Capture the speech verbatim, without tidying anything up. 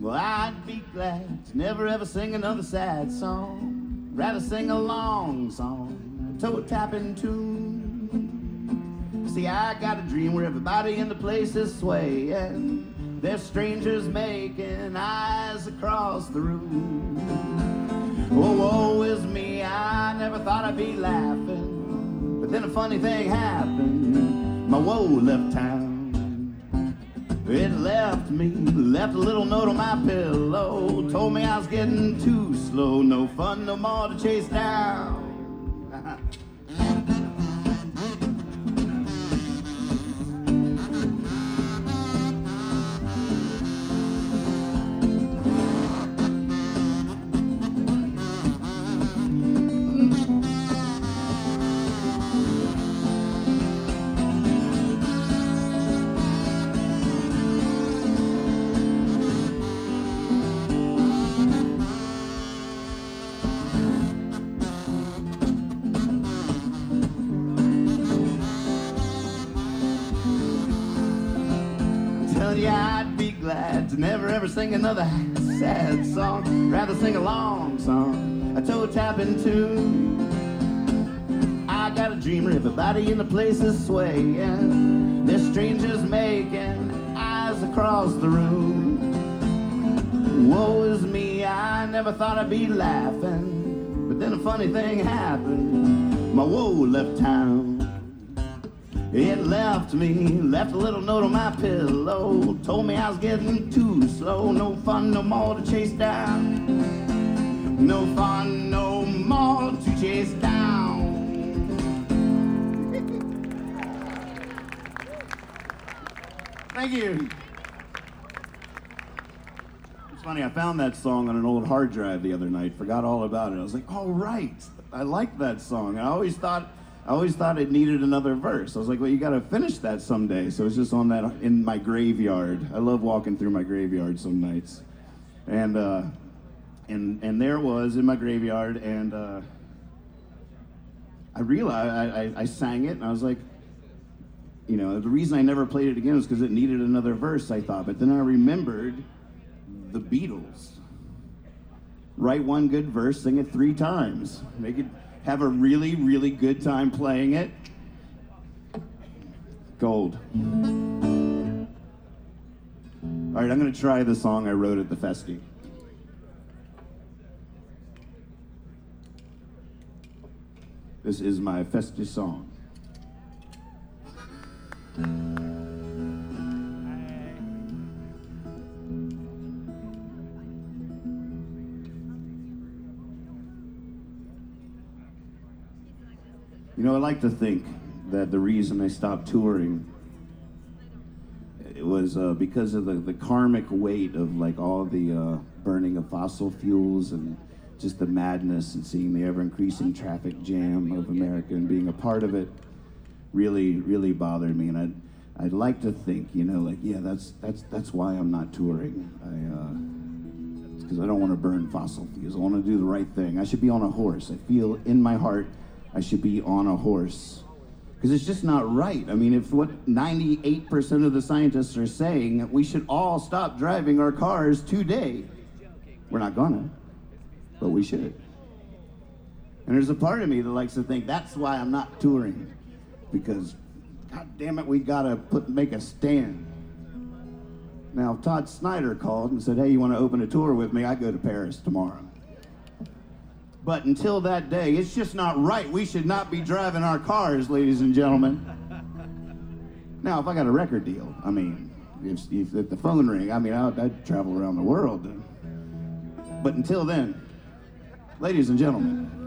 Well, I'd be glad to never ever sing another sad song. Rather sing a long song, a toe-tapping tune. See, I got a dream where everybody in the place is swaying. There's strangers making eyes across the room. Oh, woe is me, I never thought I'd be laughing. But then a funny thing happened, my woe left town. It left me, left a little note on my pillow. Told me I was getting too slow, no fun no more to chase down. Yeah, I'd be glad to never ever sing another sad song. Rather sing a long song, a toe-tapping tune. I got a dream where everybody in the place is swaying. There's strangers making eyes across the room. Woe is me, I never thought I'd be laughing. But then a funny thing happened, my woe left town. It left me, left a little note on my pillow. Told me I was getting too slow. No fun no more to chase down. No fun no more to chase down. Thank you. It's funny, I found that song on an old hard drive the other night. Forgot all about it. I was like, oh, right. I like that song. I always thought... I always thought it needed another verse. I was like, well, you got to finish that someday. So it's just on that in my graveyard. I love walking through my graveyard some nights. And uh, and and there it was in my graveyard, and uh, I realized, I, I, I sang it, and I was like, you know, the reason I never played it again was because it needed another verse, I thought. But then I remembered the Beatles. Write one good verse, sing it three times. Make it... Have a really, really good time playing it. Gold. All right, I'm gonna try the song I wrote at the Festi. This is my Festi song. You know, I like to think that the reason I stopped touring it was uh, because of the, the karmic weight of like all the uh, burning of fossil fuels and just the madness and seeing the ever-increasing traffic jam of America and being a part of it really, really bothered me. And I'd, I'd like to think, you know, like, yeah, that's that's that's why I'm not touring. I, uh, it's because I don't want to burn fossil fuels. I want to do the right thing. I should be on a horse. I feel in my heart I should be on a horse. Because it's just not right. I mean, if what ninety-eight percent of the scientists are saying, we should all stop driving our cars today. We're not gonna, but we should. And there's a part of me that likes to think that's why I'm not touring. Because, God damn it, we gotta put make a stand. Now, if Todd Snyder called and said, hey, you wanna open a tour with me? I go to Paris tomorrow. But until that day, it's just not right. We should not be driving our cars, ladies and gentlemen. Now, if I got a record deal, I mean, if, if, if the phone ring, I mean, I'd, I'd travel around the world. But until then, ladies and gentlemen,